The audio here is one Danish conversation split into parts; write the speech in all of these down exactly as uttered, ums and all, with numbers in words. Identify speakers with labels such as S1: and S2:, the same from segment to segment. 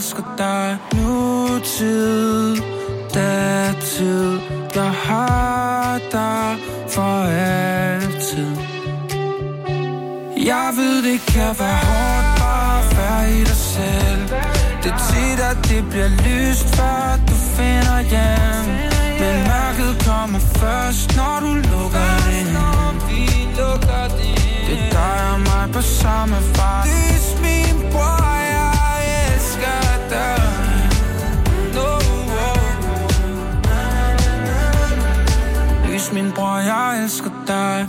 S1: elsker dig. Nutid, datid, jeg har dig for altid. Jeg ved det kan være hårdt bare at være i dig selv. Det er tit at det bliver lyst før du finder hjem. Men mørket kommer først når du lukker det ind. Det er dig og mig på samme fart. Lys min bror, jeg elsker dig. No. Lys min bror, jeg elsker dig.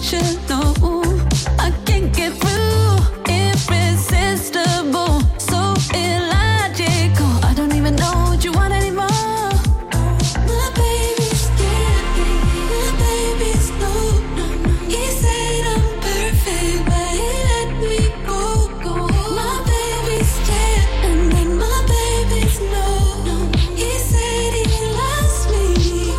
S2: emotional. I can't get through, irresistible, so illogical. I don't even know what you want anymore. My baby's scared, my baby's no, no, no. He said I'm perfect, but he let me go, go. My baby's scared, and then my baby's no, no. He said he loves me.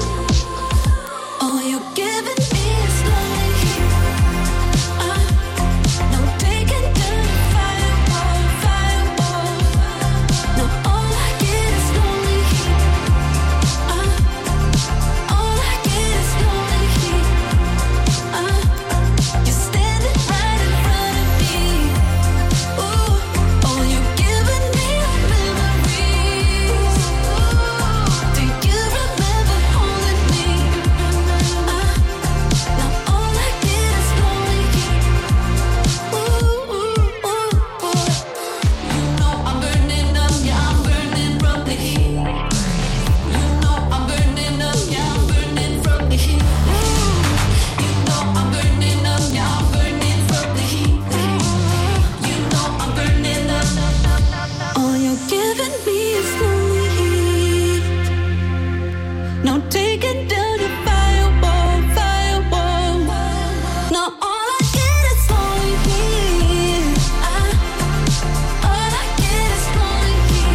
S2: Oh, you're giving me a slowly heat. Uh, no taking down the firewall, firewall. No, all I get is slowly heat. Uh, all I get is slowly heat. Uh, you're standing right in front of me. Ooh, oh, you're giving me memories. Ooh, do you remember holding me? Uh, now all I get is slowly heat. Ooh, ooh, ooh, ooh. You know I'm burning up, yeah, I'm burning from the heat. You know I'm burning up, yeah, I'm burning from the heat. You know I'm burning up, yeah, I'm burning from the heat. You know I'm burning up. All you're giving me is slowly heat. No taking down your firewall, firewall. No, all I get is slowly heat. Uh, all I get is slowly heat.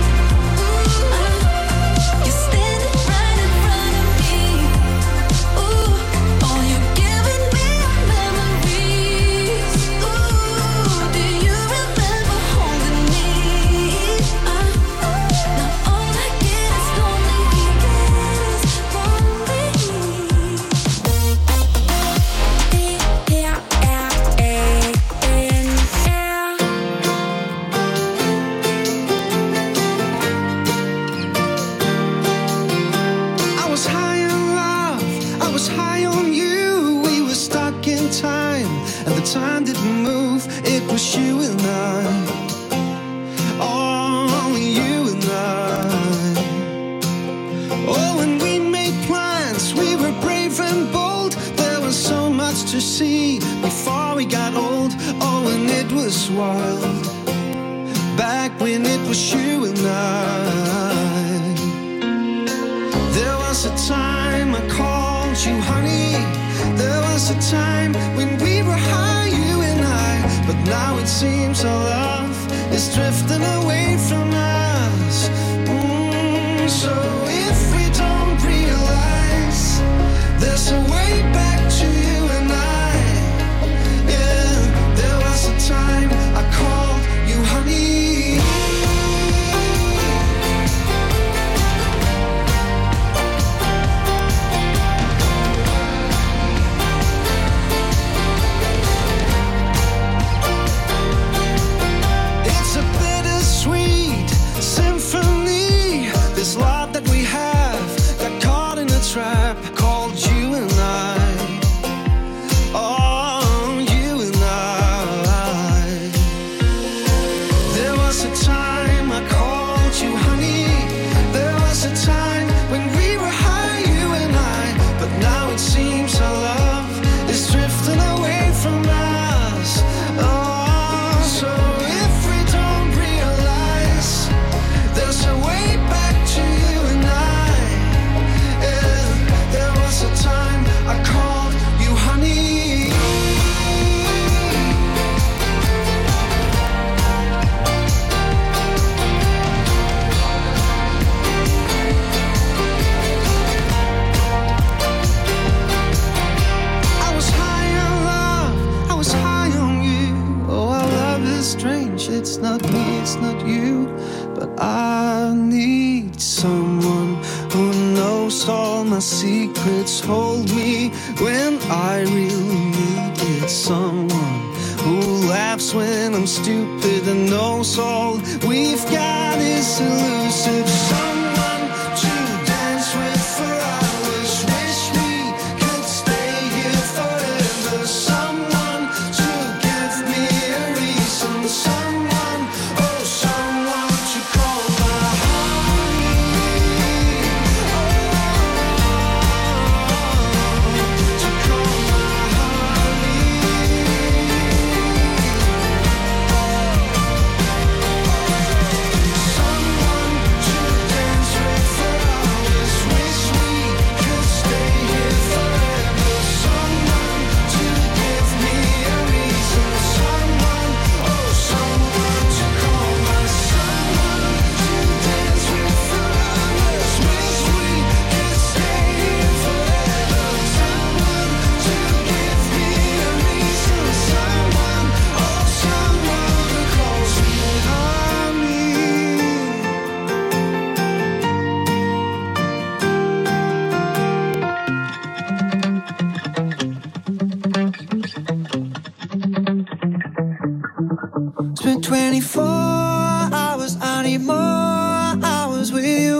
S2: Uh, you're standing right in front of me. Ooh, oh, you're giving me memories. Ooh, do you remember holding me? Uh, now all I get is slowly heat.
S3: I was high on love, I was high on you. We were stuck in time, and the time didn't move. It was you and I, only you and I. Oh, when we made plans, we were brave and bold. There was so much to see before we got old. Oh, and it was wild, back when it was you and I. There was a time I called you honey. There was a time when we were high, you and I. But now it seems our love is drifting away from us. Mm, so if we don't realize there's a way back to you and I. Yeah, there was a time I called you honey. It's a bittersweet symphony. This love that we have got caught in a trap called you and I. Oh, you and I. There was a time I called you honey. There was a time when we were high, you and I. But now it seems our love is drifting away from us. Oh, so if we don't realize there's a way back to you and I. Yeah, there was a time I called you honey. I was high on love, I was high on you. Oh, our love is strange, it's not me, it's not you. But I need someone who knows all my secrets, hold me when I really need it. Someone who laughs when I'm stupid and knows all we've got is elusive. Someone to dance with for hours, wish we could stay here forever. Someone to give me a reason. Someone, oh, someone to call my honey. Oh, to call my honey. spent twenty-four hours, I need more hours with you.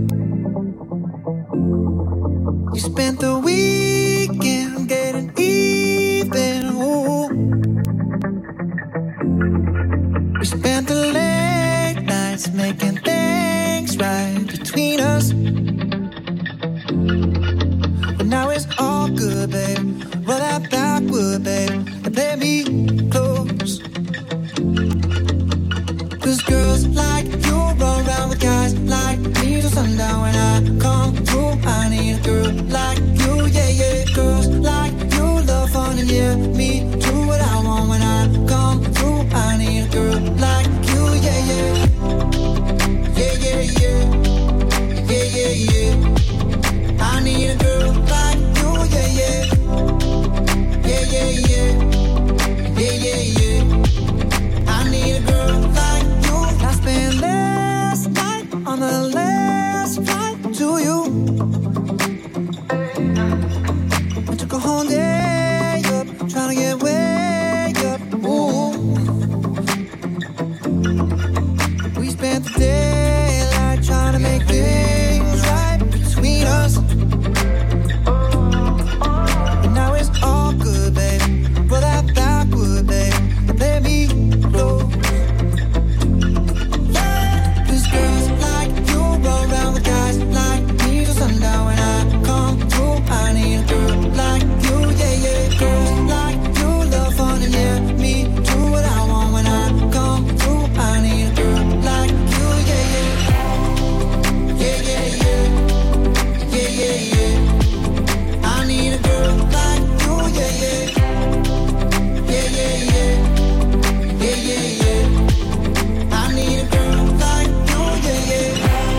S3: You spent the weekend getting even, ooh. We spent the late nights making things right between us. But now it's all good, babe. Roll that backward, babe, and play me close. Cause girls like you run around with guys like me till sundown. When I come through, I need a girl like you, yeah, yeah. Girls like you love fun and yeah, me do what I want. When I come through, I need a girl like you, yeah, yeah. Yeah, yeah, yeah. Yeah, yeah, yeah. I need a girl like you, yeah, yeah. Yeah, yeah, yeah. Yeah, yeah, yeah. I need a girl like you. I spent last night on the last flight to you. I took a whole day up, trying to get way up. Ooh. We spent the daylight trying to make things right between us. And now it's all good, babe. Roll that backward, babe, and let me close. Cause girls like you roll around with guys like me till sundown. When I come through, I need a girl like you, yeah, yeah. Girls like you love fun and yeah, me do what I want. When I come through, I need a girl like you, yeah, yeah. Yeah, yeah, yeah. Yeah, yeah, yeah. I need a girl like you, yeah, yeah. Yeah, yeah, yeah. Yeah, yeah, yeah. I need a girl like you, yeah, yeah.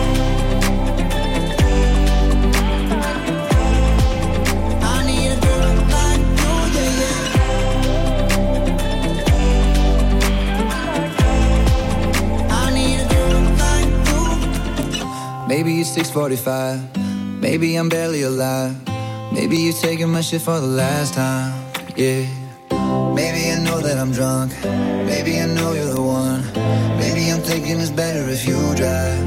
S3: I need a girl like you, yeah, yeah. I need a girl like you. Maybe it's six forty-five. Maybe I'm barely alive. Maybe you're taking my shit for the last time, yeah. Maybe I know that I'm drunk. Maybe I know you're the one. Maybe I'm thinking it's better if you drive.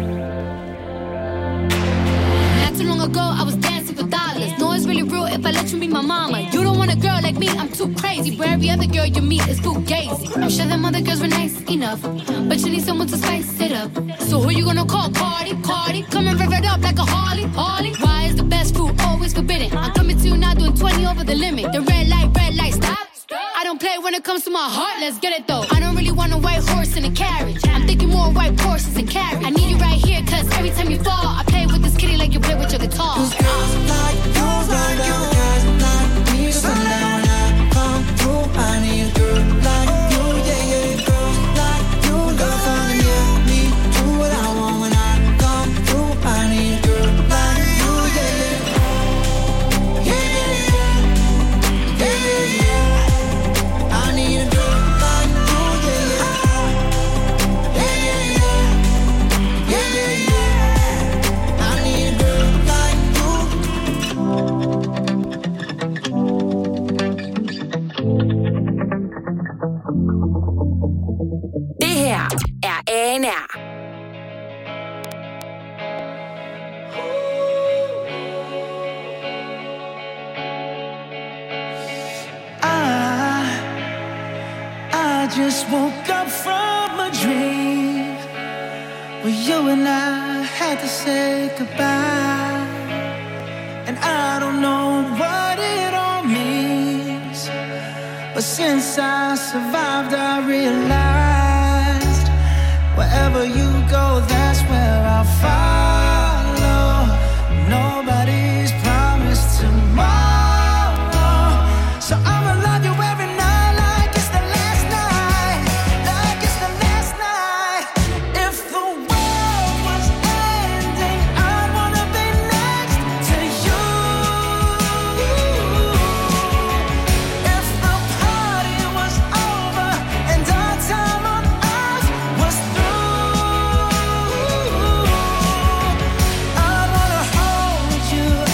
S4: Not too long ago, I was dancing for dollars. No, it's really real if I let you be my mama. You don't want a girl like me, I'm too crazy. Where every other girl you meet is fugazi. I'm sure them other girls were nice enough, but you need someone to spice it up. So who you gonna call? Cardi, Cardi. Come and rev it up like a Harley, Harley. Why is the best food always forbidden? I'm coming to you now doing twenty over the limit. The red light, red light, stop. I don't play when it comes to my heart, let's get it though. I don't really want a white horse in a carriage. I'm thinking more white horses and carriage. I need you right here, cause every time you fall, I play with this kitty like you play with your guitar.
S3: Cause girls like you, like you, guys like me till sundown. When I come through, I need a girl like you, yeah, yeah. Girls like you, love fun and yeah, me do what I want. When I come through, I need a girl like you, yeah, yeah. Yeah, yeah, yeah. Yeah, yeah, yeah. I need a girl like you, yeah, yeah. Yeah, yeah, yeah. Yeah, yeah, yeah. I need a girl like you.
S5: Det her er A N R.
S3: I, I just woke up from a dream where you and I had to say goodbye. And I don't know what it all means, but since I survived, I realized wherever you go, that's where I'll follow. Nobody's promised tomorrow, so I'ma love you every night like it's the last night, like it's the last night. If the world was ending, I'd wanna be next to you. If the party was over and our time on earth was through, I'd wanna hold you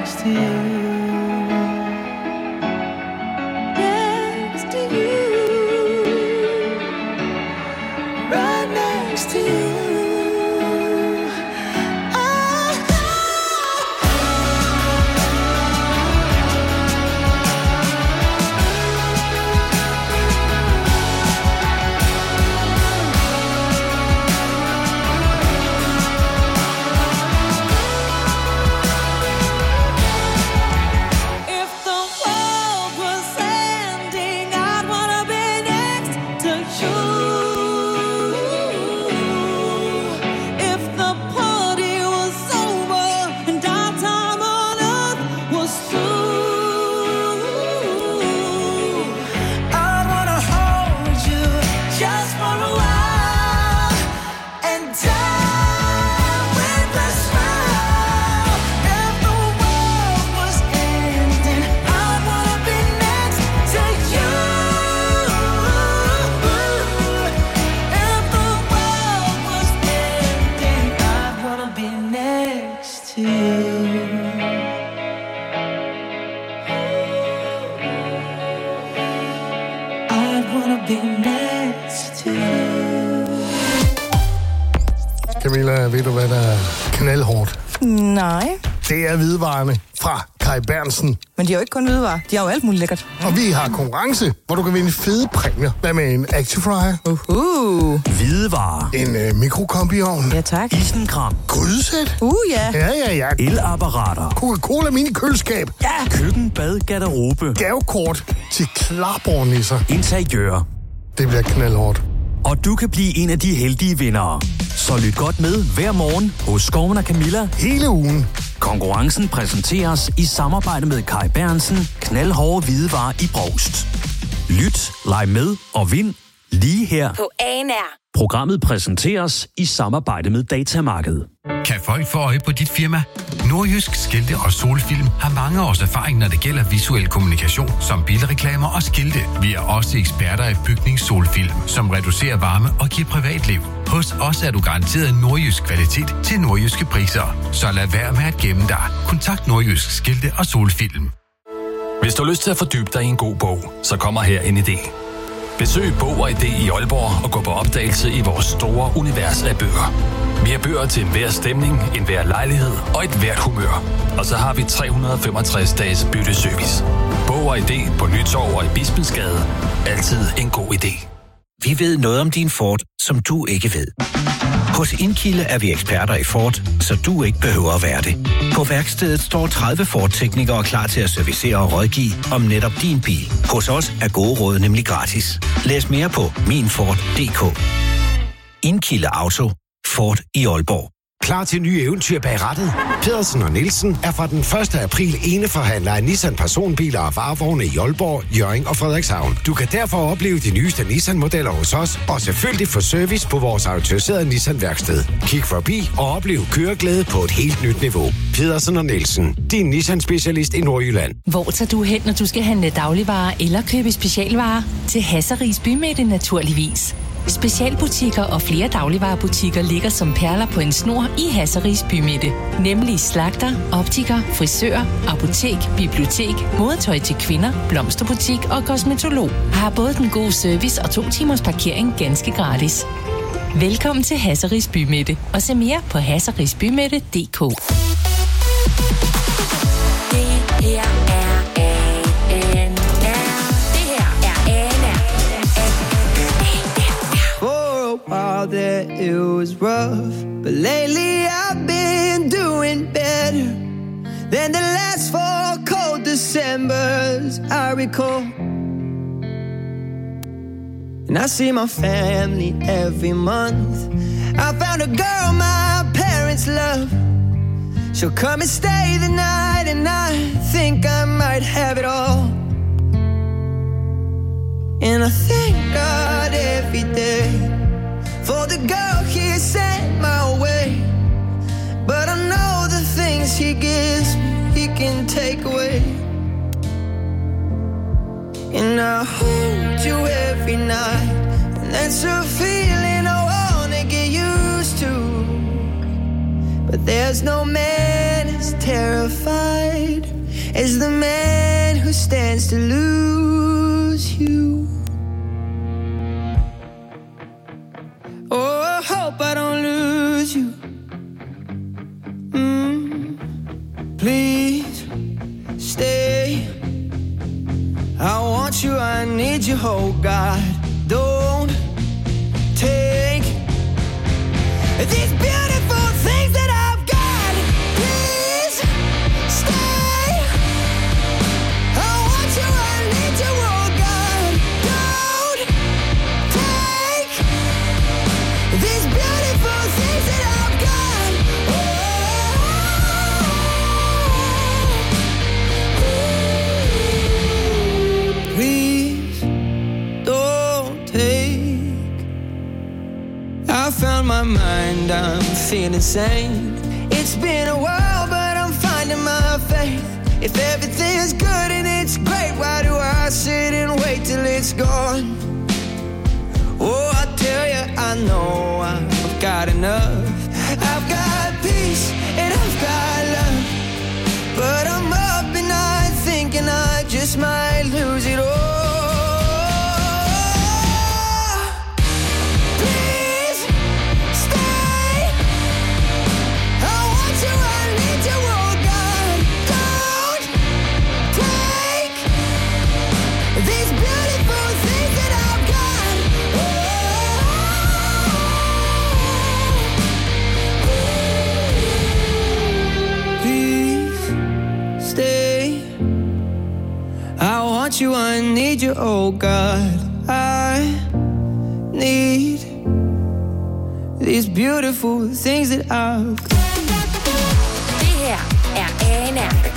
S3: next to you. Next to you. Right next to you.
S6: Camilla, ved du, hvad der er knaldhårdt?
S7: Nej.
S6: Det er hvidevarerne fra Kaj Berntsen.
S7: Men de har jo ikke kun hvidevarer. De har jo alt muligt lækkert.
S6: Og vi har konkurrence, hvor du kan vinde fede præmier. Hvad med en Actifryer?
S7: Uhu.
S8: Hvidevarer.
S6: En øh, mikrokombiovn?
S7: Ja, tak.
S8: Isenkram.
S6: Grydesæt?
S7: Uh, ja.
S6: Ja, ja, ja.
S8: Elapparater.
S6: Coca-Cola mini-køleskab?
S7: Ja.
S8: Køkken, bad, garderobe.
S6: Gavekort til klapbornisser?
S8: Interiør.
S6: Det bliver knaldhårdt.
S8: Og du kan blive en af de heldige vindere. Så lyt godt med hver morgen hos Skoven og Camilla
S6: hele ugen.
S8: Konkurrencen præsenteres i samarbejde med Kaj Berntsen, knaldhårde hvidevarer i Brovst. Lyt, leg med og vind lige her
S5: På A N R.
S8: Programmet præsenteres i samarbejde med Datamarkedet.
S9: Kan folk få øje på dit firma? Nordjysk Skilte og Solfilm har mange års erfaring, når det gælder visuel kommunikation, som bilreklamer og skilte. Vi er også eksperter i bygningssolfilm, som reducerer varme og giver privatliv. Hos os er du garanteret nordjysk kvalitet til nordjyske priser. Så lad være med at gemme dig. Kontakt Nordjysk Skilte og Solfilm.
S10: Hvis du har lyst til at fordybe dig i en god bog, så kommer her en idé. Besøg Bog og Idé i Aalborg og gå på opdagelse i vores store univers af bøger. Vi har bøger til enhver stemning, enhver lejlighed og et hvert humør. Og så har vi tre hundrede og femogtres dages bytteservice. Bog og Idé på Nytorv og i Bispensgade. Altid en god idé.
S11: Vi ved noget om din Ford, som du ikke ved. Hos Indkilde er vi eksperter i Ford, så du ikke behøver at være det. På værkstedet står tredive Ford-teknikere klar til at servicere og rådgive om netop din bil. Hos os er gode råd nemlig gratis. Læs mere på min ford punktum d k. Indkilde Auto. Ford i Aalborg.
S12: Klar til nye eventyr bag rattet? Pedersen og Nielsen er fra den første april eneforhandler af Nissan personbiler og varevogne i Aalborg, Hjørring og Frederikshavn. Du kan derfor opleve de nyeste Nissan-modeller hos os, og selvfølgelig få service på vores autoriserede Nissan-værksted. Kig forbi og oplev køreglæde på et helt nyt niveau. Pedersen og Nielsen, din Nissan-specialist i Nordjylland.
S13: Hvor tager du hen, når du skal handle dagligvarer eller købe specialvarer? Til Hasseris Bymidte naturligvis. Specialbutikker og flere dagligvarebutikker ligger som perler på en snor i Hasseris Bymidte. Nemlig slagter, optiker, frisør, apotek, bibliotek, modetøj til kvinder, blomsterbutik og kosmetolog. Har både den gode service og to timers parkering ganske gratis. Velkommen til Hasseris Bymidte og se mere på hasseris bymidte punktum d k.
S5: Det her er A N R. Det her er A N R.
S3: For a while there it was rough, but lately I've been doing better than the last four cold Decembers I recall. And I see my family every month. I found a girl my parents love. She'll come and stay the night, and I think I might have it all. And I thank God every day for the girl he sent my way. But I know the things he gives me, he can take away. And I hold you every night, and that's a feeling I wanna get used to. But there's no man as terrified as the man who stands to lose you. Oh, I hope I don't lose you. Mm. Please stay. I want you, I need you, oh God. Don't take these beautiful things that I've got. Please stay. I want you, I need you, oh God. Don't take these beautiful things that I've got. Oh, please don't take. I found my mind, I'm feeling sane. It's been a while, but I'm finding my faith. If everything's good and it's great, why do I sit and wait till it's gone? Oh, I tell you, I know I've got enough. I've got peace and I've got love, but I'm up and I'm thinking I just might lose it all. Please stay. I want you, I need you, oh God. Don't take these beautiful things that I've got. Please stay. I want you, I need you, oh God. I need these beautiful things that I've got.
S5: Det her er A N R.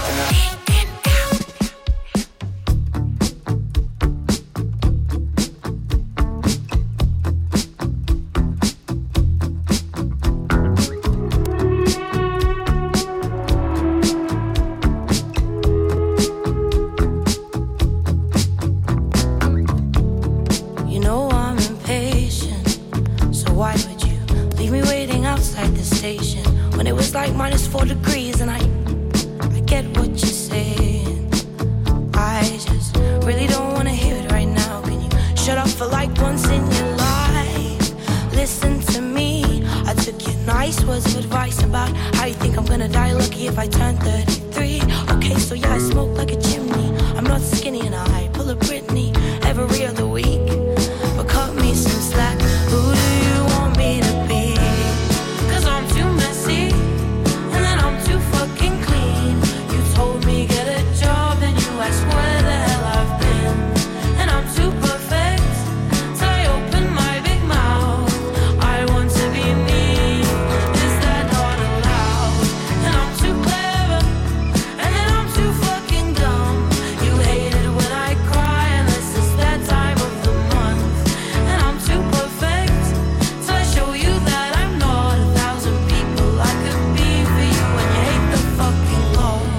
S14: You know I'm impatient, so why would you leave me waiting outside the station when it was like minus four degrees? And I, I get what you're saying. I just really don't wanna hear it right now. Can you shut up for like once in your life? Listen to me. I took your nice words of advice about how you think I'm gonna die lucky if I turn thirty-three. Okay, so yeah, I smoke like a chimney. I'm not skinny and I pull a Britney every other week. But cut me some slack. Who do you want me to be? 'Cause I'm too messy and then I'm too fucking clean. You told me get a job, then you asked where the hell I've been. And I'm too perfect, so I open my big mouth. I want to be me. Is that not allowed? And I'm too clever, and then I'm too fucking dumb. You hate it when I cry unless it's that time of the month. And I'm too perfect, so I show you that I'm not a thousand people I could be for you. And you hate the fucking Lord.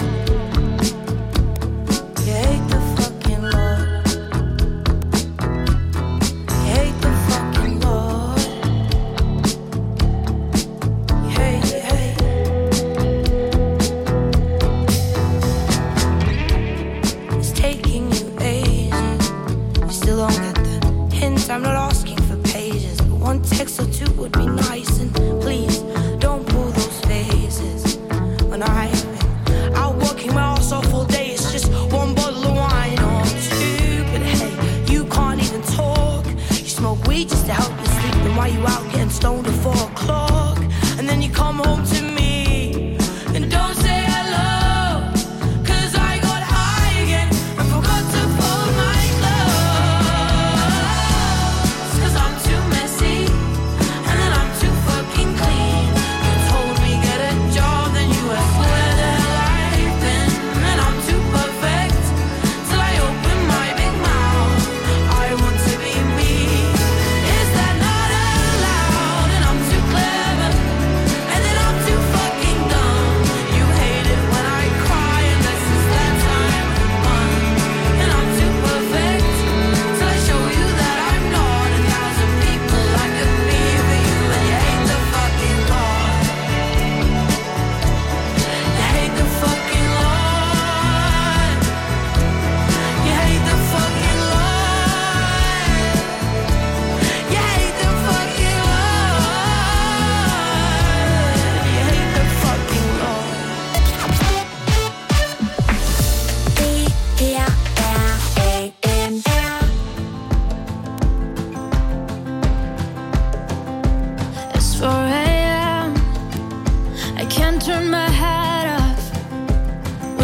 S14: You hate the fucking Lord. You hate the fucking Lord. You hate, you hate. It's taking you ages. You still don't get the hint. I'm not asking for pages, but one text or two would be nice. And please don't pull those faces when I've been out working my ass off all day. It's just one bottle of wine or two. But hey, you can't even talk. You smoke weed just to help you sleep. Then why you out getting stoned at four o'clock? And then you come home to me and don't say hello. 'Cause I got high again and forgot to fold my clothes. 'Cause I'm too messy and then I'm too fucking clean. You told me get a job, then you asked where the hell I've been. And I'm too perfect, so I open my big mouth. I want to be me. Is that not allowed? And I'm too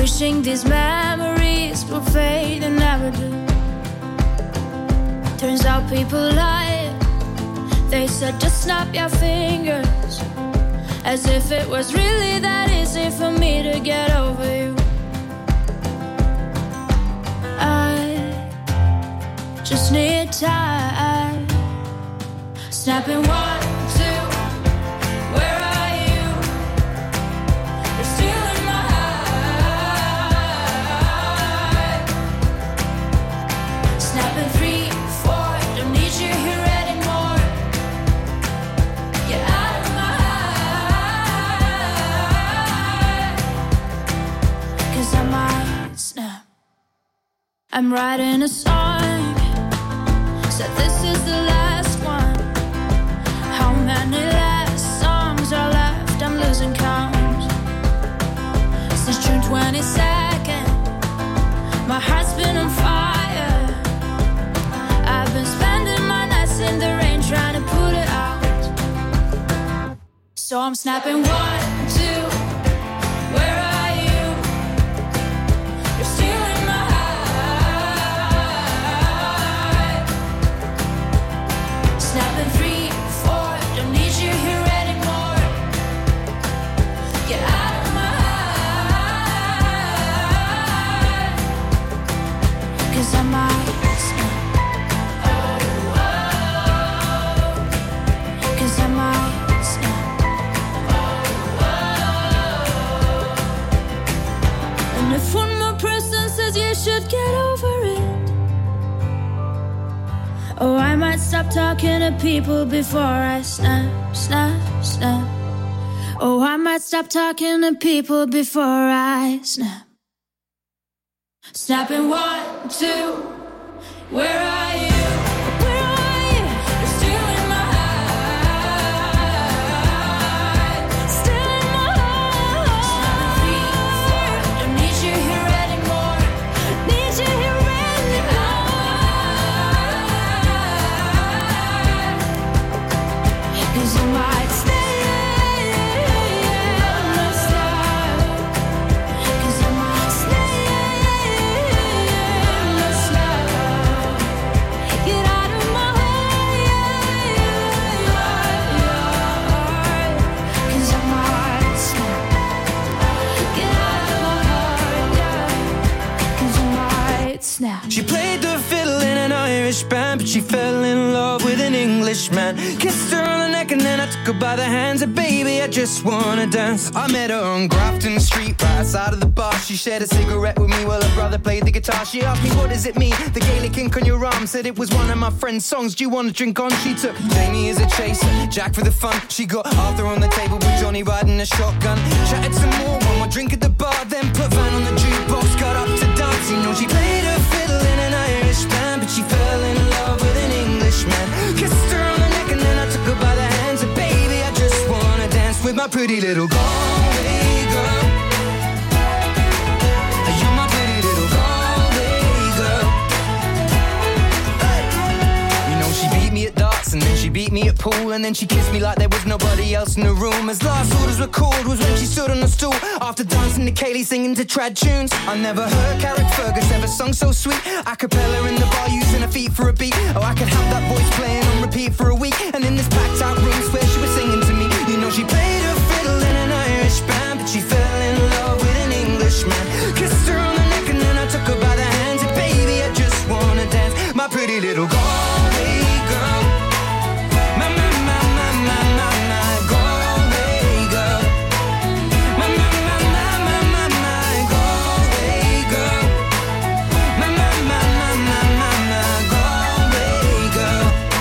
S2: Wishing these memories will fade and never do. Turns out people lie. They said just snap your fingers, as if it was really that easy for me to get over you. I just need time. Snapping one, two, where are you? You're still in my heart. Snapping three, four, don't need you here anymore. Get out of my heart. 'Cause I might snap. I'm writing a song, said this is the last one. How many last songs are left? I'm losing count. Since June twenty-second, my heart's been on fire. I've been spending my nights in the rain trying to put it out. So I'm snapping one, two, where are you? You're still in my heart. Snapping three, four, don't need you here anymore. Get out of my heart. 'Cause I might snap. Oh, oh. 'Cause I might snap. Oh, oh. And if one more person says you should get over it, oh, I might stop talking to people before I snap, snap, snap. Oh, I might stop talking to people before I snap. Snapping one, two, where are you? Where are you? You're still in my heart. Still in my heart. Snapping three, four, don't need you here anymore. Need you here anymore. 'Cause you might stay and not stop. 'Cause I might stay and not stop. Get out of my heart. 'Cause I might snap. Get out of my heart, yeah. 'Cause I might snap.
S15: She played the fiddle in an Irish band, but she fell in love with an Englishman. Kissed her on the neck and then I took her by the hands. And baby, I just wanna dance. I met her on Grafton Street, right outside of the bar. She shared a cigarette with me while her brother played the guitar. She asked me, what does it mean? The Gaelic ink on your arm. Said it was one of my friend's songs. Do you want to drink on? She took Jamie as a chaser, Jack for the fun. She got Arthur on the table with Johnny riding a shotgun. Chatted some more, one more drink at the bar. Then put Van on the jukebox, got up to dance. You know she played her fiddle in an Irish band, but she fell in love with an Englishman. Kissed her on the neck and then I took her by the hands. And baby, I just wanna dance with my pretty little Galway girl. You're my pretty little Galway girl. Hey. You know she beat me at darts and then she beat me at pool, and then she kissed me like there was nobody else in the room. As last orders were called was when she stood on the stool after dancing to Kaylee singing to trad tunes. I never heard Carrick Fergus ever sung so sweet. A cappella in the bar using her feet for a beat. Oh, I could have that voice playing on repeat for a week. And in this packed out room where she was singing to me. You know she played her fiddle in an Irish band, but she fell in love with an Englishman. Kissed her on the neck and then I took her by the hands. And baby, I just wanna dance, my pretty little Galway girl. My, my, my, my, my, my, my Galway girl. My, my, my, my, my, my, my Galway girl. My, my, my, my, my, my, my Galway girl.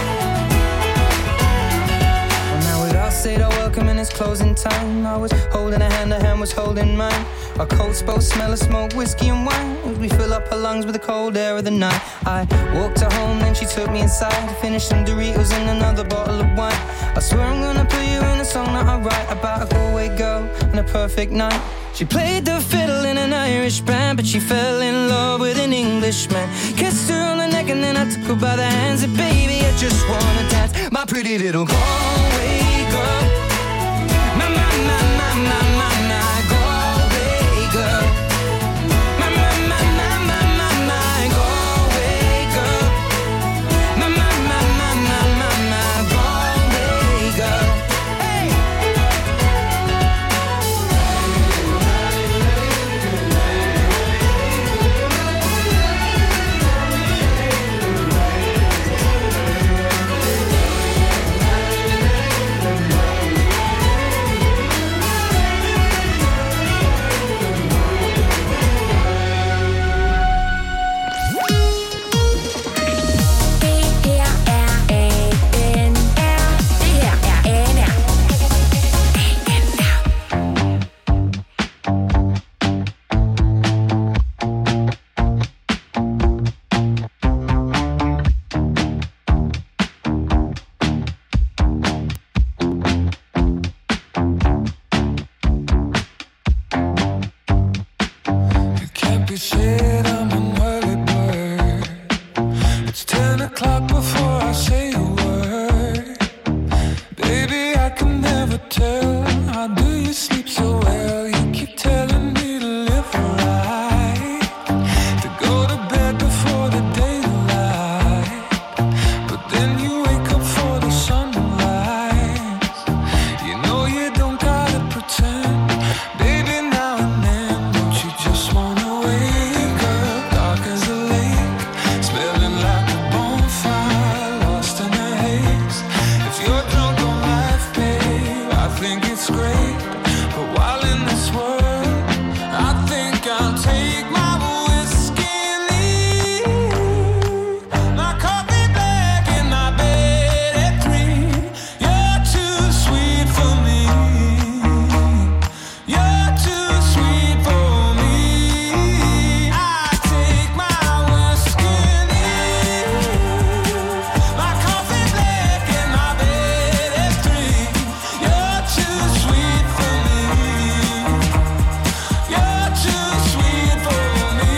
S15: Well, now we'd all said our welcome and it's closing time. I was holding a hand, her hand was holding mine. Our coats both smell of smoke, whiskey and wine. As we fill up her lungs with the cold air of the night. I walked her home, then she took me inside. Finished some Doritos and another bottle of wine. I swear I'm gonna put you in a song that I write about a Galway girl and a perfect night. She played the fiddle in an Irish band, but she fell in love with an Englishman. Kissed her on the neck and then I took her by the hands. And baby, I just wanna dance, my pretty little Galway girl. My, my, my, my, my, my, my Galway girl.
S1: you said I'm an early bird. It's ten o'clock before I say a word. Baby, I can never tell. How do you sleep so well? You keep telling me to live right, to go to bed before the daylight, but then you wake up for the sunrise. You know you don't gotta pretend, baby, now and then. Don't you just wanna wake up dark as a lake, smelling like a bonfire, lost in a haze. If you're drunk on life, babe, I think it's great, but while in this world, I think I'll take my whiskey and leave. My coffee black and my bed at three. You're too sweet for me. You're too sweet for me. I take my whiskey and leave. My coffee black and my bed at three. You're too sweet for me. You're too sweet for me.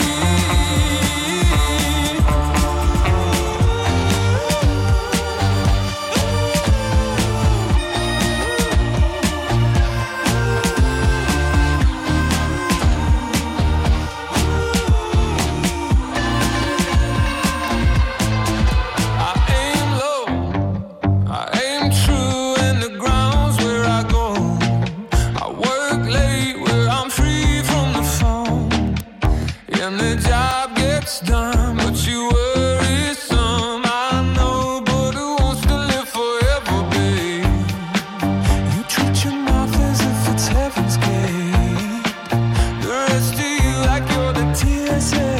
S1: I aim low, I aim true, and the ground's where I go. I work late where I'm free from the phone, and the job gets done, but you worry some. I know, but who wants to live forever, babe? You treat your mouth as if it's heaven's gate. The rest of you like you're the T S A.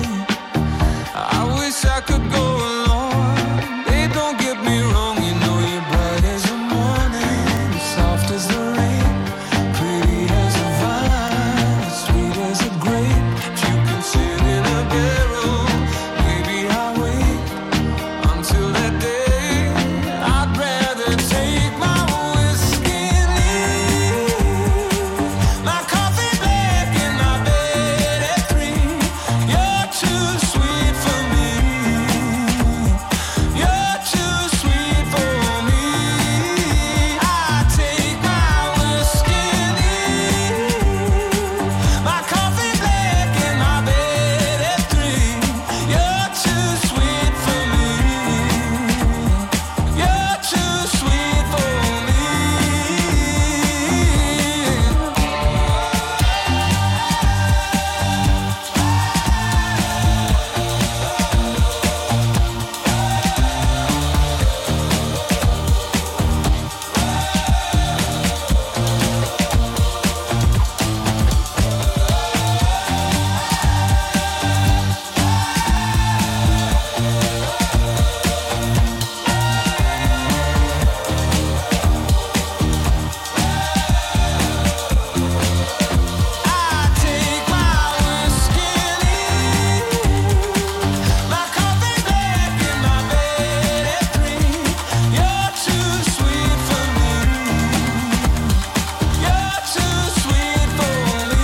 S1: I wish I could go along. Babe, don't get me wrong, you know you're bright as the morning, soft as the rain, pretty as a vine, sweet as a grape. If you can sit in a barrel, maybe I'll wait until that day. I'd rather take my whiskey and leave. My coffee black and my bed at three. You're too sweet for me. You're too sweet for me. I take my whiskey and leave. My coffee black and my bed at three. You're too sweet for me. You're too sweet for me. I take my whiskey and leave. My coffee black and my bed at three. You're too sweet for me. You're too sweet for me.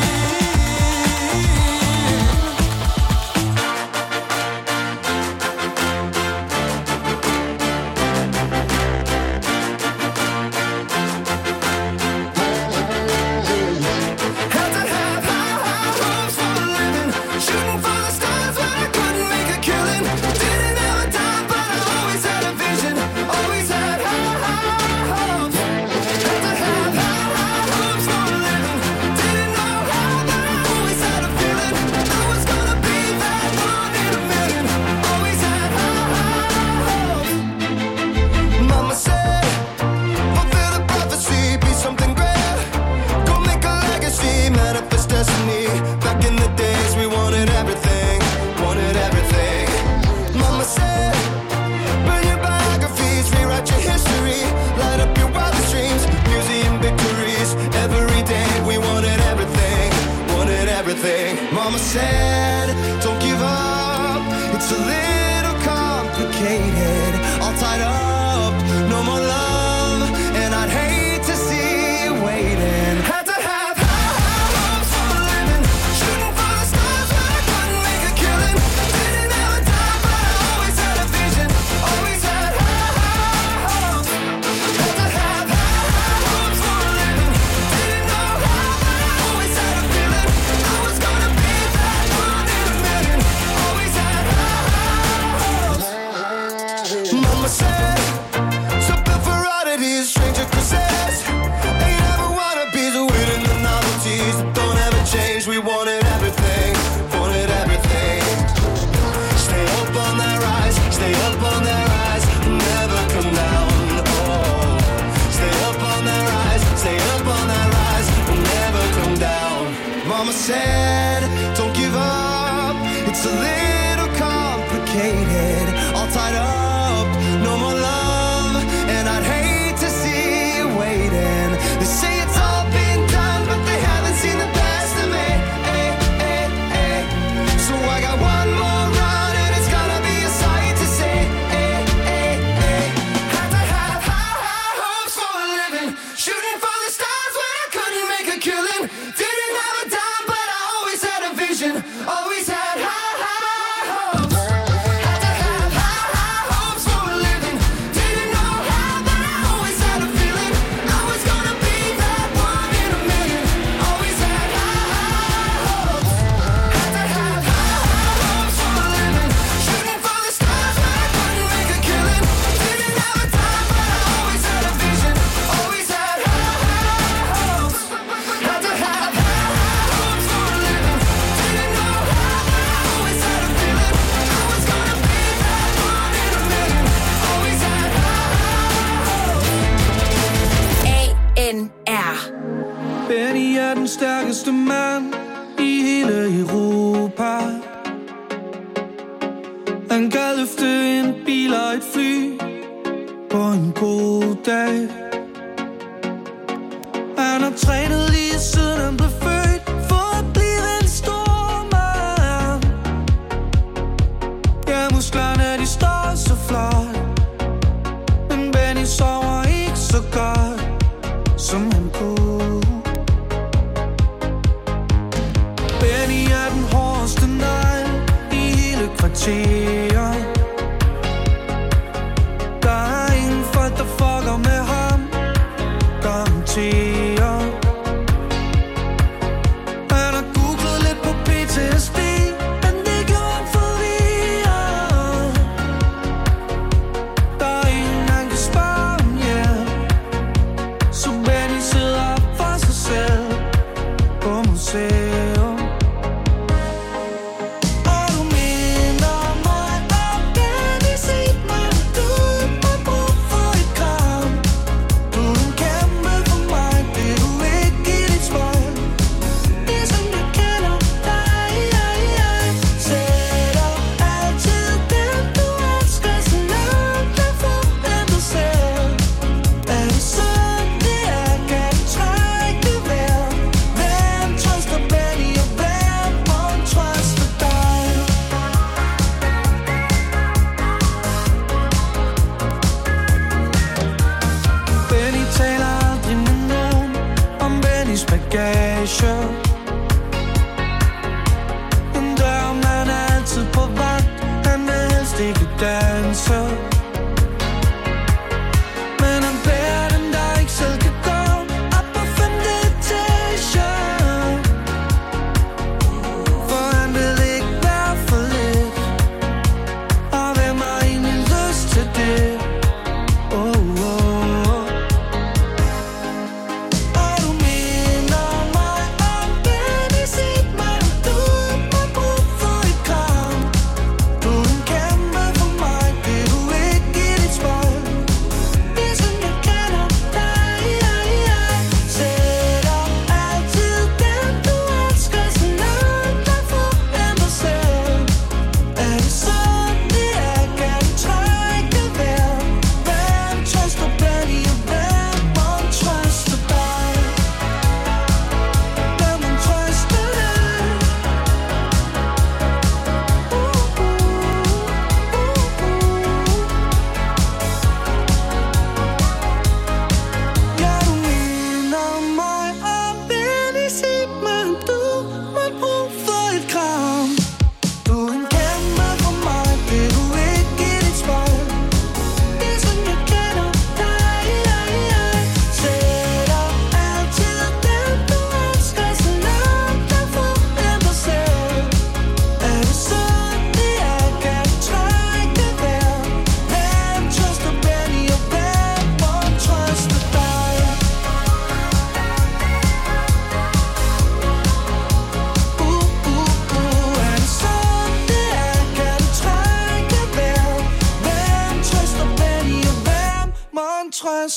S1: Had to have high, high hopes for a living, shooting for the stars when I couldn't make a killing. Didn't have a dime, but I always had a vision. Always had high, high hopes. Had to have high, high hopes for a living. Didn't know how, but I always had a feeling I was gonna be that one in a million. Always had high, high hopes. Mama said, fulfill the prophecy, be something great. Go make a legacy, manifest destiny. Back in the days we wanted everything, wanted everything. Mama said, burn your biographies, rewrite your history, light up your wildest dreams, museum victories. Every day we wanted everything, wanted everything. Mama said, don't give up, it's a little complicated, all tied up, no more love, and I'd hate to see you waiting. Had to have high, high hopes for a living, shooting for the
S3: days we wanted everything, wanted everything. Stay up on that rise, stay up on that rise, never come down. Oh, stay up on that rise, stay up on that rise, never come down. Mama said, don't give up. It's a little complicated, all tied up, no more love, and I'd hate to see you waiting. They say it's all been done, but they haven't seen the best of me. Ay, ay, ay. So I got one more run, and it's gonna be a sight to see. Ay, ay, ay. Had to have high, high hopes for a living, shooting for the stars when I couldn't make a killing. Didn't have a dime, but I always had a vision, always had high, high hopes. Had to have high, high hopes for a living. Didn't know how, but I always had a feeling I was gonna be that one in a million. Always had high, high hopes. Had to have high, high hopes for a living, shooting for the stars when I couldn't make a killing. Didn't have a dime, but I always had a vision, always had high, high hopes. Had to have high, high hopes for a living. Didn't know how, but I always had a feeling I was gonna be that one in a million. Always had high, high hopes.
S5: A N R.
S1: Benny er den stærkeste mand i hele Europa. Han kan løfte en bil og et fly på en god dag. Han har trænet lige siden han blev født for at blive en stor mand. Ja, musklerne de står så flot, men Benny sover ikke så godt som han kunne. Benny er den hårdeste negl i hele kvarteret. Der er ingen folk, der fucker med ham, garanteret. Han har googlet lidt på P T S D, men det gjorde ham forvirret. Der er ingen, han kan spørge om hjælp, så Benny sidder op for sig selv på museum. Og du minder mig om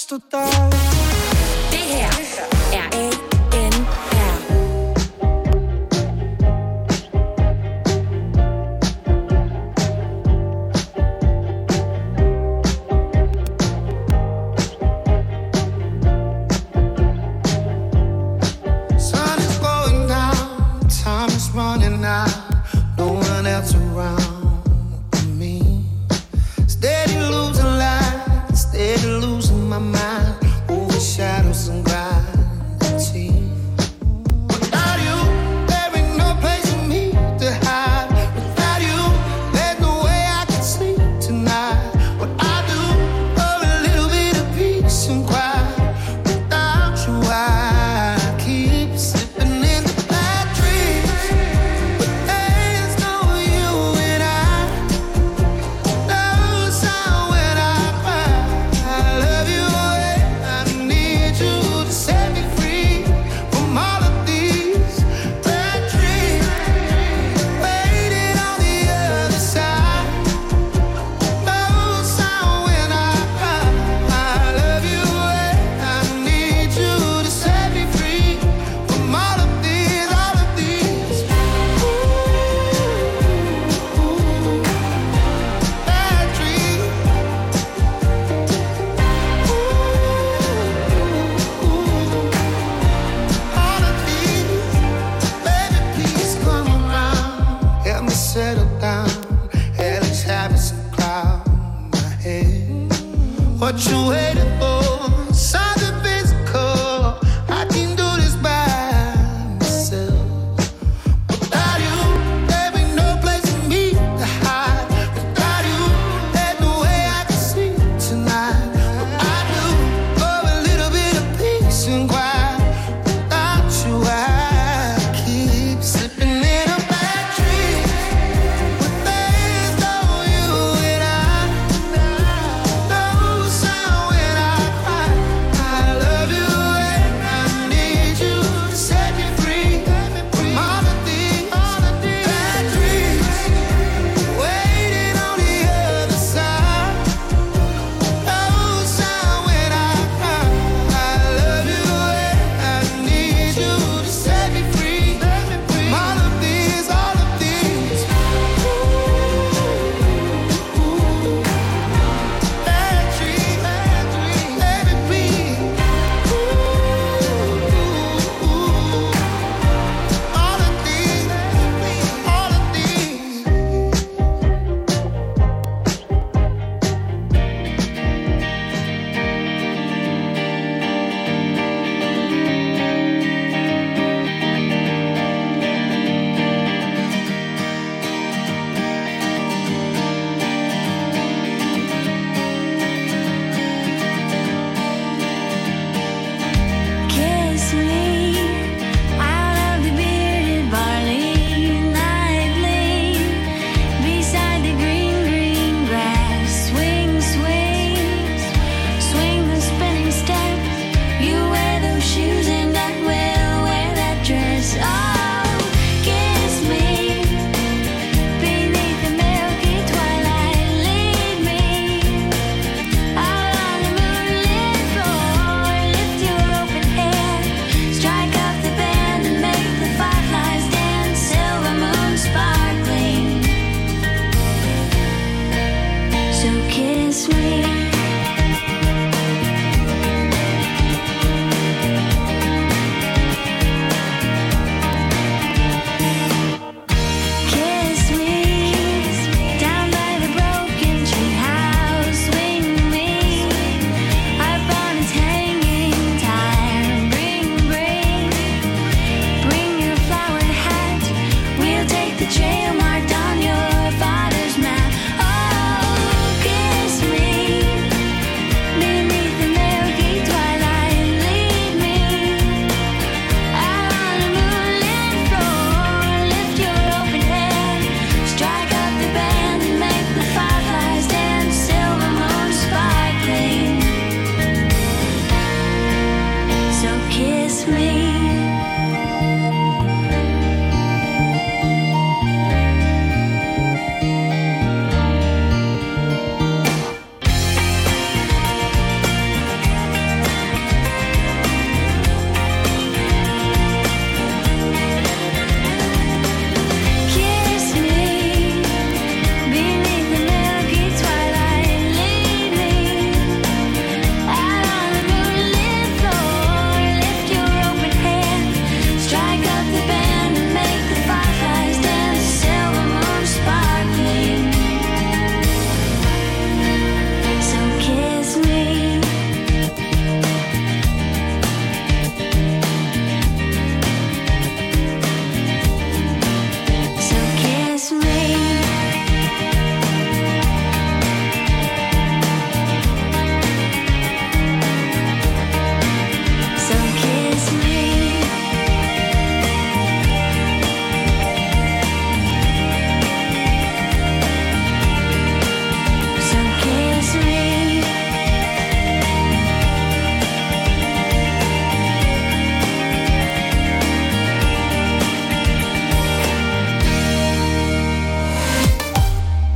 S3: stå der.
S5: Det her er A N R.
S3: Sun is going down, time is running out, no one else around me. Steady losing light, steady losing my mind, over shadows and gravity. Without you, there ain't no place for me to hide. Without you, there's no way I can sleep tonight. What I do for a little bit of peace and quiet. Without you, I keep slipping into bad dreams. But there's no you and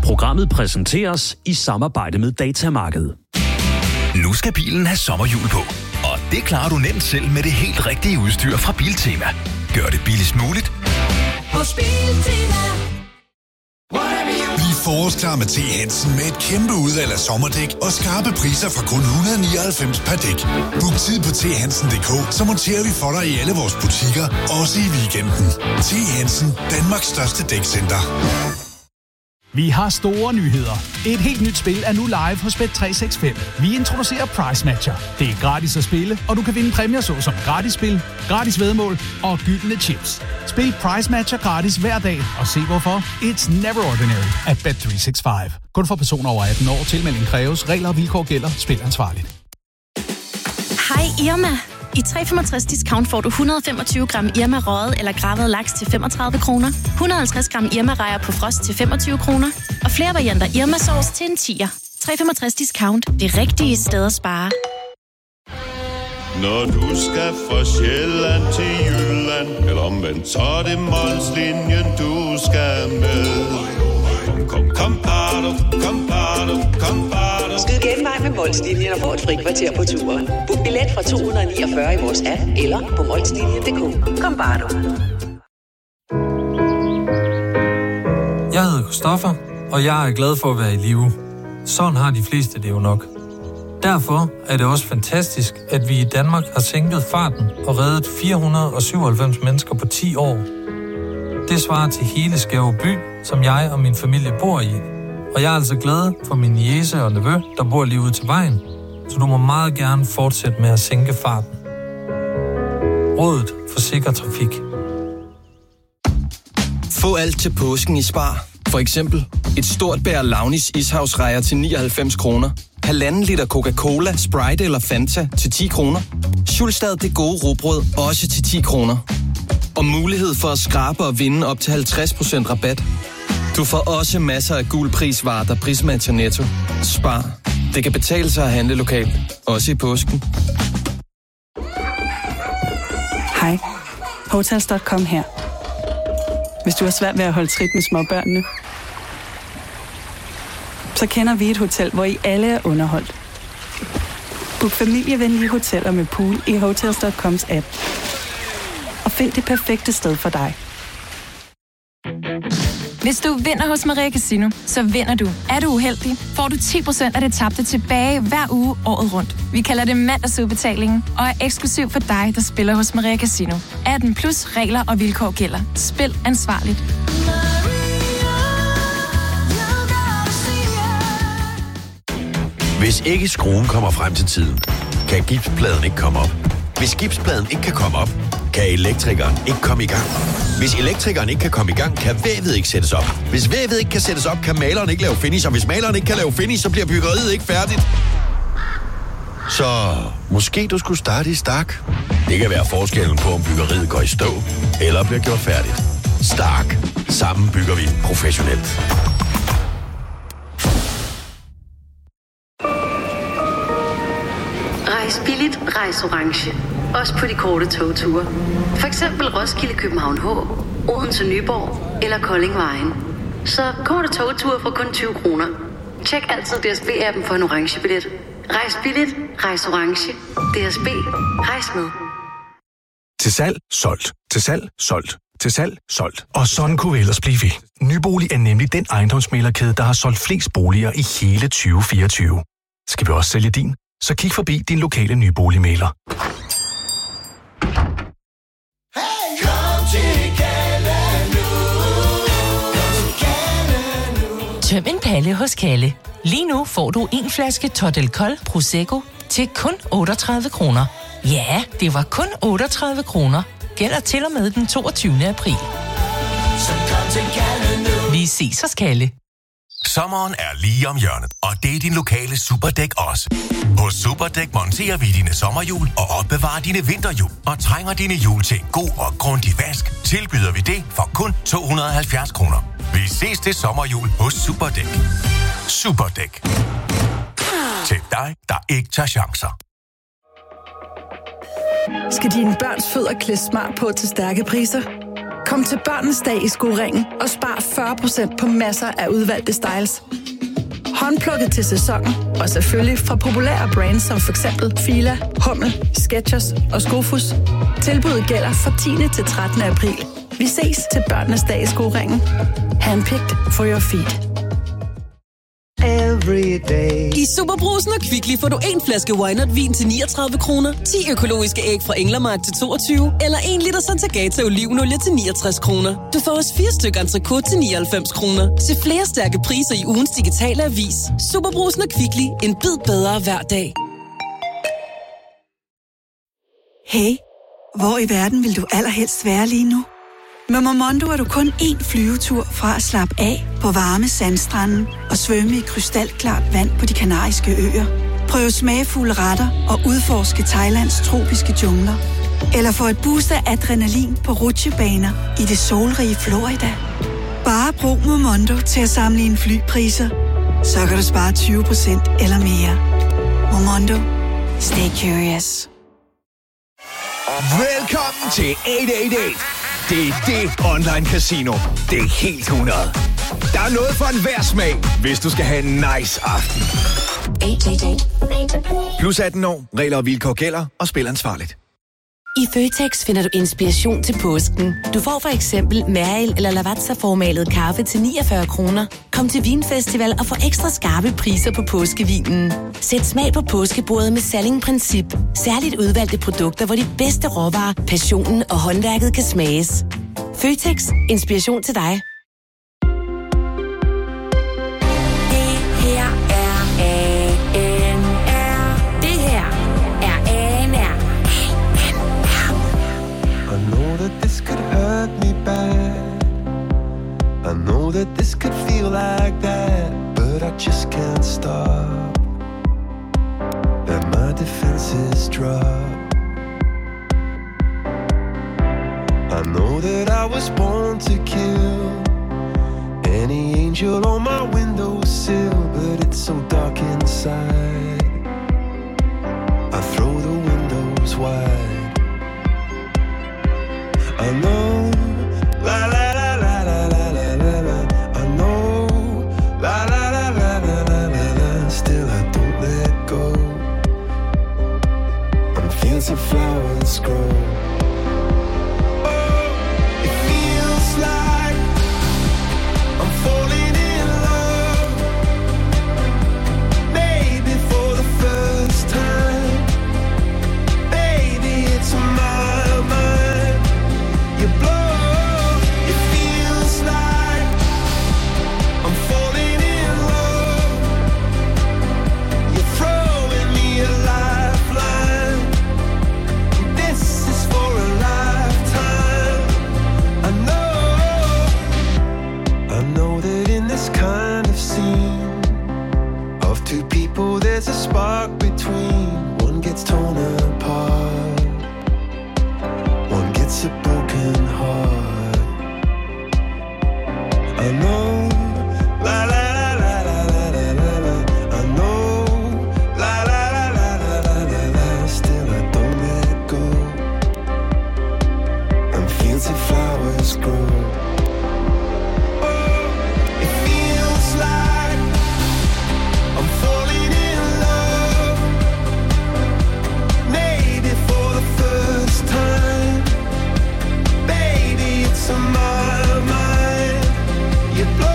S8: Programmet præsenteres i samarbejde med Datamarkedet.
S16: Nu skal bilen have sommerhjul på, og det klarer du nemt selv med det helt rigtige udstyr fra Biltema. Gør det billigst muligt
S2: Hos Biltema.
S17: Bliv forårsklar med T. Hansen med et kæmpe udvalg af sommerdæk og skarpe priser fra kun et hundrede og nioghalvfems per dæk. Book tid på t hansen punktum d k, så monterer vi for dig i alle vores butikker, også i weekenden. T. Hansen, Danmarks største dækcenter.
S18: Vi har store nyheder. Et helt nyt spil er nu live hos Bet tre seks fem. Vi introducerer Price Matcher. Det er gratis at spille, og du kan vinde præmier såsom gratis spil, gratis væddemål og gyldne chips. Spil Price Matcher gratis hver dag, og se hvorfor. It's never ordinary at Bet tre seks fem. Kun for personer over atten år. Tilmelding kræves. Regler og vilkår gælder. Spil ansvarligt.
S19: Hej Irma. I tre femogtres discount får du et hundrede og femogtyve gram Irma røget eller gravet laks til femogtredive kroner, et hundrede og halvtreds gram Irma rejer på frost til femogtyve kroner, og flere varianter Irma sauce til en tier. tre femogtres discount. Det rigtige sted at spare.
S20: Når du skal fra Sjælland til Jylland, eller omvendt, så er det Molslinjen, du skal med. Kom, kom, kom, bado, kom, bado, kom, bado.
S21: Skyd genvej med Molslinjen og få et fri kvarter på turen. Book billet fra to hundrede og niogfyrre i vores app, eller på molslinjen punktum d k. Kom, bado.
S22: Jeg hedder Christoffer, og jeg er glad for at være i live. Sådan har de fleste det jo nok. Derfor er det også fantastisk, at vi i Danmark har sænket farten og reddet fire hundrede og syvoghalvfems mennesker på ti år. Det svarer til hele Skæve by, som jeg og min familie bor i. Og jeg er altså glad for min niece og nevø, der bor lige ude til vejen. Så du må meget gerne fortsætte med at sænke farten. Rådet for sikker trafik.
S23: Få alt til påsken i Spar. For eksempel et stort bær Launis ishavsrejer til nioghalvfems kroner. Halvanden liter Coca-Cola, Sprite eller Fanta til ti kroner. Schulstad det gode rugbrød også til ti kroner. Og mulighed for at skrabe og vinde op til halvtreds procent rabat. Du får også masser af gul prisvarer, der prismatcher Netto. Spar. Det kan betale sig at handle lokalt. Også i påsken.
S24: Hej. Hotels punktum com her. Hvis du har svært ved at holde trit med småbørnene, så kender vi et hotel, hvor I alle er underholdt. Book familievenlige hoteller med pool i hotels punktum coms app. Og find det perfekte sted for dig.
S25: Hvis du vinder hos Maria Casino, så vinder du. Er du uheldig, får du ti procent af det tabte tilbage hver uge året rundt. Vi kalder det mandagsudbetalingen og er eksklusiv for dig, der spiller hos Maria Casino. atten plus regler og vilkår gælder. Spil ansvarligt.
S26: Hvis ikke skruen kommer frem til tiden, kan gipspladen ikke komme op. Hvis gipspladen ikke kan komme op, kan elektrikeren ikke komme i gang. Hvis elektrikeren ikke kan komme i gang, kan vævet ikke sættes op. Hvis vævet ikke kan sættes op, kan maleren ikke lave finish. Og hvis maleren ikke kan lave finish, så bliver byggeriet ikke færdigt. Så måske du skulle starte i Stark. Det kan være forskellen på, om byggeriet går i stå eller bliver gjort færdigt. Stark. Sammen bygger vi professionelt.
S27: Rejs billigt, rejs orange. Også på de korte togture. For eksempel Roskilde, København H, Odense, Nyborg eller Kolding Vejen. Så korte togture for kun tyve kroner. Tjek altid D S B-appen for en orange billet. Rejs billigt, rejs orange. D S B. Rejs med.
S28: Til salg, solgt. Til salg, solgt. Til salg, solgt. Og sådan kunne vi ellers blive ved. Nybolig er nemlig den ejendomsmæglerkæde, der har solgt flest boliger i hele tyve fireogtyve. Skal vi også sælge din? Så kig forbi din lokale nyboligmægler.
S13: Tøm en palle hos Kalle. Lige nu får du en flaske Totel Kold Prosecco til kun otteogtredive kroner. Ja, det var kun otteogtredive kroner. Gælder til og med den toogtyvende april.
S2: Så kom til Kalle nu.
S13: Vi ses hos Kalle.
S16: Sommeren er lige om hjørnet, og det er din lokale Superdæk også. Hos Superdæk monterer vi dine sommerhjul og opbevarer dine vinterhjul. Og trænger dine hjul til en god og grundig vask, tilbyder vi det for kun to hundrede og halvfjerds kroner. Vi ses til sommerhjul hos Superdæk. Superdæk. Til dig, der ikke tager chancer.
S29: Skal dine børns fødder klæde smart på til stærke priser?
S4: Kom til børnenes dag i Skoringen og spar fyrre procent på masser af udvalgte styles. Håndplukket til sæsonen, og selvfølgelig fra populære brands som for eksempel Fila, Hummel, Skechers og Skofus. Tilbuddet gælder fra tiende til trettende april. Vi ses til børnenes dag i Skoringen. Handpicked for your feet.
S6: Every day.
S7: I Superbrusen og Kvickly får du en flaske Wynot vin til niogtredive kroner, ti økologiske æg fra Englermark til toogtyve, eller en liter Santagata olivenolie til niogtres kroner. Du får også fire stykker entrecôte til nioghalvfems kroner. Se flere stærke priser i ugens digitale avis. Superbrusen og Kvickly. En bid bedre hver dag.
S9: Hey, hvor i verden vil du allerhelst være lige nu? Med Momondo er du kun én flyvetur fra at slappe af på varme sandstranden og svømme i krystalklart vand på De Kanariske Øer. Prøv smagfulde retter og udforske Thailands tropiske jungler. Eller få et boost af adrenalin på rutsjebaner i det solrige Florida. Bare brug Momondo til at sammenligne flypriser, så kan du spare tyve procent eller mere. Momondo. Stay curious.
S10: Velkommen til otte otte otte. Det er det online casino. Det er helt hundrede. Der er noget for enhver smag, hvis du skal have en nice aften. Plus atten år, regler og vilkår gælder, og spil ansvarligt.
S5: I Føtex finder du inspiration til påsken. Du får for eksempel Mariel eller Lavazza-formalet kaffe til niogfyrre kroner. Kom til Vinfestival og få ekstra skarpe priser på påskevinen. Sæt smag på påskebordet med Salling-princip. Særligt udvalgte produkter, hvor de bedste råvarer, passionen og håndværket kan smages. Føtex. Inspiration til dig.
S3: This could hurt me bad. I know that this could feel like that, but I just can't stop. Let my defenses drop. I know that I was born to kill any angel on my windowsill, but it's so dark inside. I throw the windows wide. I know, la la la la la la la la la. I know, la la la la la la la la. Still I don't let go. On fields of flowers grow. Oh, it feels like I'm falling in love. Maybe for the first time. Baby, it's my mind. You blow, it feels like I'm falling in love. You're throwing me a lifeline. This is for a lifetime. I know, I know that in this kind of scene of two people there's a spark between. One gets torn apart, one gets a broken heart. I know, la la la la la la la la. I know, la la la la la la la la. Still I don't let go. And fields of flowers grow. Oh, it feels like I'm falling in love. Maybe for the first time. Baby, it's on my mind. You blow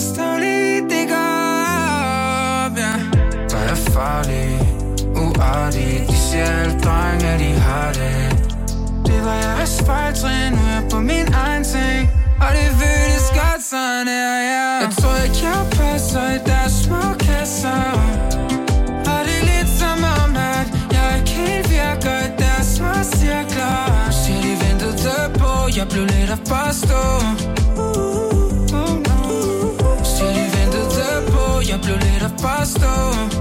S3: stå lige, det går op, ja. Så er jeg farlig, uartig. De siger alle drenge, at de har det. Det var jeg ved spejltrin, nu er jeg på min egen ting. Og det føles godt sådan her, ja. Jeg tror ikke, jeg passer i deres små kasser. Og det er lidt som om, at jeg ikke helt virker i deres små cirkler. Så de ventede på, jeg blev lidt at forstå. Så de ventede på, jeg blev lidt at forstå.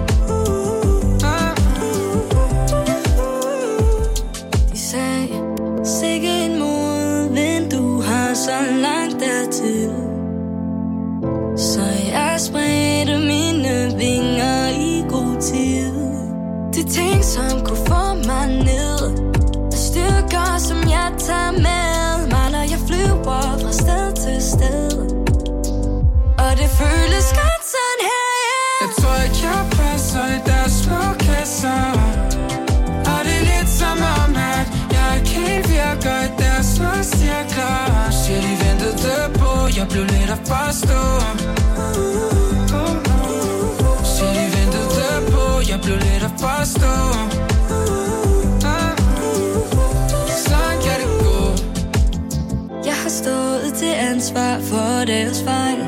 S2: De sagde, sikke en modvind, du har så langt dertil. Så jeg spredte mine vinger i god tid. De ting, som kunne få mig ned, er styrker, som jeg tager med mig, når jeg flyver fra sted til sted. Og det føles godt sådan her, yeah.
S3: Jeg tror ikke, jeg passer i deres små kasser. Og det er lidt som om, at jeg ikke helt virker i deres små cirkler. Så de ventede på, jeg blev lidt at forstå. Så de ventede på, jeg blev lidt at forstå. Sådan kan det gå.
S2: Jeg har stået til ansvar for deres fejl.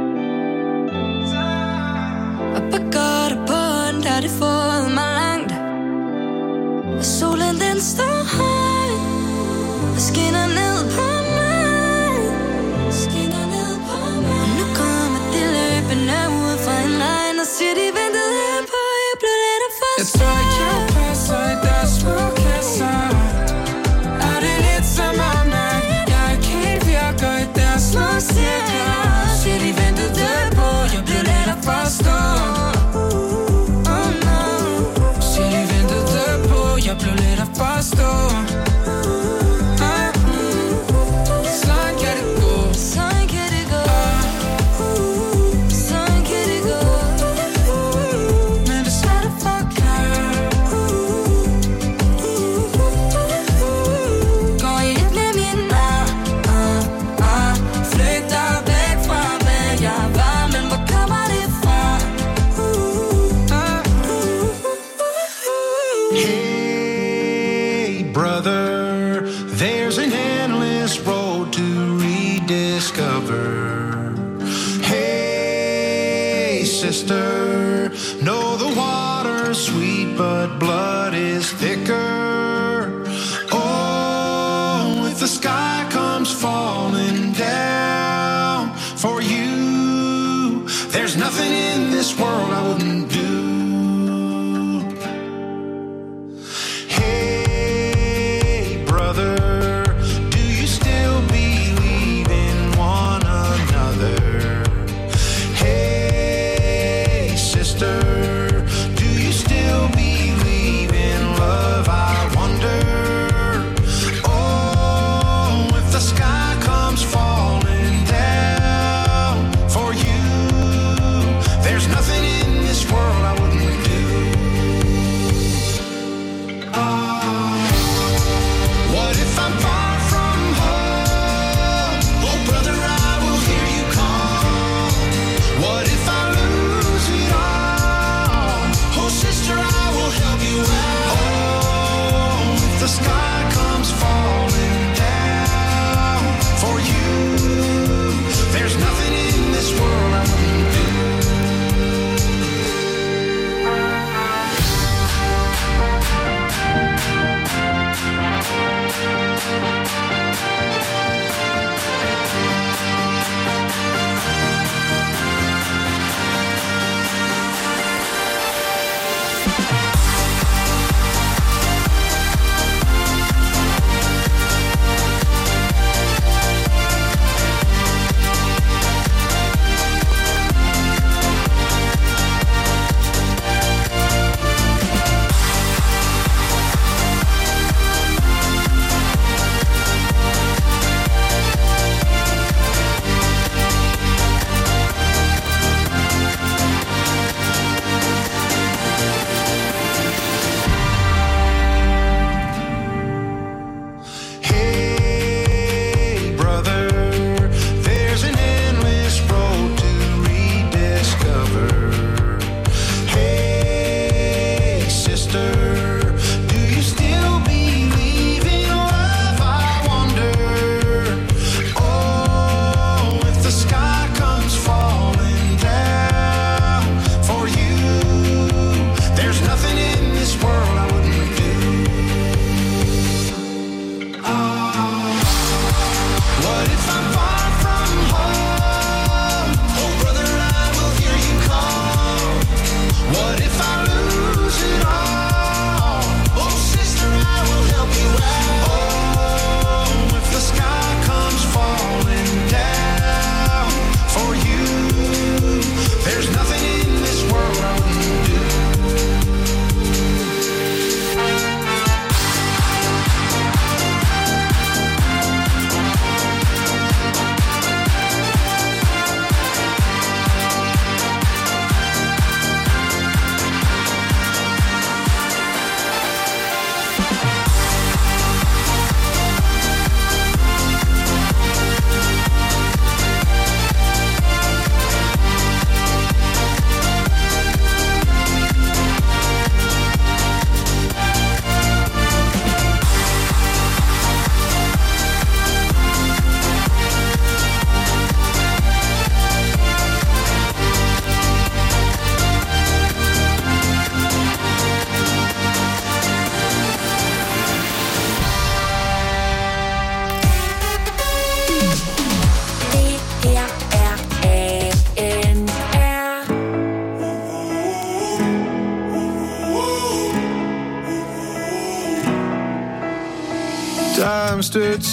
S2: Og på godt og på ondt har det fået mig langt. Og solen den står højt og skinner ned på mig. Skinner ned på mig. Og nu kommer de løbende ud fra en regn og siger, de ventede på, jeg blev lidt af forstå.
S3: Jeg tror ikke, jeg passer i deres små kasser. Og det er lidt som om, at jeg ikke helt virker i deres små cirkler. Så de ventede på, jeg blev lidt at forstå. Oh no. Så de ventede på, jeg blev lidt at forstå. Sådan kan det gå.
S2: Sådan kan det gå. Sådan kan det gå.
S3: Men det er svært at forklare.
S2: Går i et med min nær. Flygter væk fra, hvad jeg var, men hvor kommer det fra?
S3: Hey brother, there's an endless road to rediscover. Hey sister, know the water's sweet but blood is thicker. Oh, if the sky comes falling down for you, there's nothing in this world I wouldn't do. Hey brother, do you still believe in one another? Hey sister, do you still believe in love? I wonder. Oh, if the sky comes falling down for you, there's nothing in this world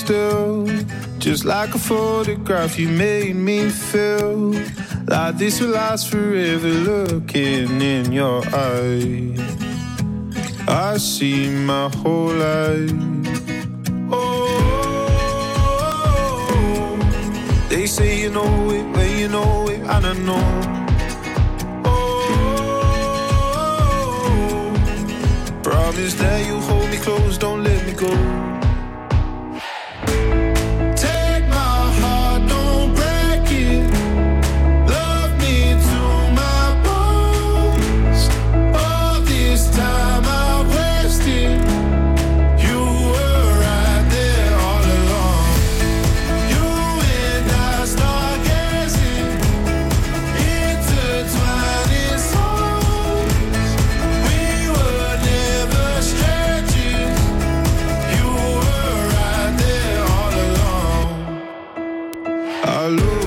S3: still. Just like a photograph, you made me feel like this will last forever. Looking in your eyes, I see my whole life. Oh, they say you know it, when you know it, and I know. Oh, promise that you hold me close, don't let me go. I look